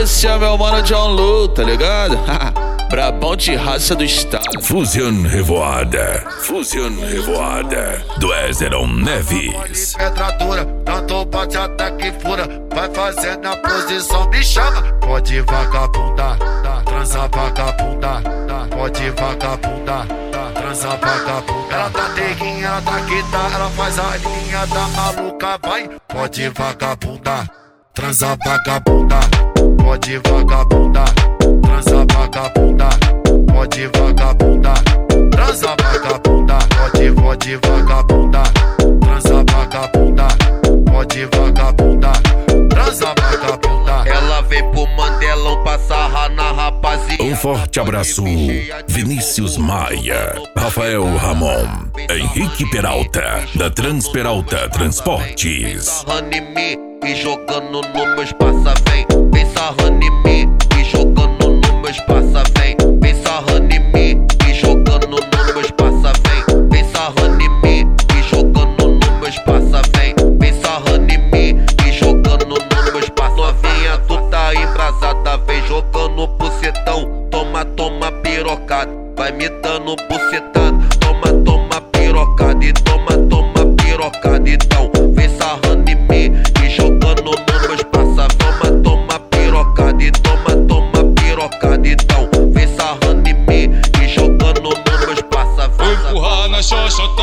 Esse é meu mano John Lu, tá ligado? Brabão de raça do estado. Fusion Revoada. Fusion Revoada. Do Ezeron Neves. Pedra dura, tanto bate até que fura. Vai fazendo a posição, me chama. Pode vagabundar, transa vagabundar. Pode vagabundar, transa vagabundar. Ela tá neguinha, ela tá quita, ela faz a linha da maluca, vai. Pode vagabundar, transa vagabundar. Pode vagabundar, transa vagabundar. Pode vagabundar, transa vagabundar. Pode vagabundar, transa vagabundar. Pode vagabundar, transa vagabundar. Ela vem pro Mandelão pra sarrar na rapaziada. Um forte abraço, Vinícius Maia, Rafael Ramon, Henrique Peralta, da Transperalta Transportes. Sarrando em mim e jogando no meu espaço, vem. Vem sarrando em mim e jogando no meu espaço, vem. Vem sarrando em mim e jogando no meu espaço, vem. Vem sarrando em mim e jogando no meu espaço, vem. Vem sarrando em mim e jogando no meu espaço. Novinha, tu tá embrasada, vem jogando bucetão. Toma, toma pirocada, vai me dando bucetada. Toma, toma pirocada e toma, toma pirocada. Então, vem sarrando em mim e jogando no meu espaço. Toma, toma pirocada e toma, toma pirocada. Então, vem sarrando em mim e jogando no meu espaço. Vou empurrar na xoxota.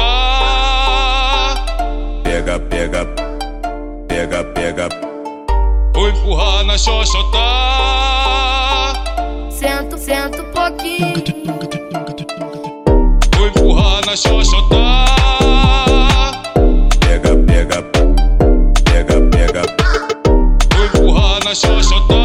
Pega, pega, pega, pega. Vou empurrar na xoxota. Sento, sento um pouquinho. Vou empurrar na xoxota. Pega, pega, pega, pega. Vou empurrar na xoxota.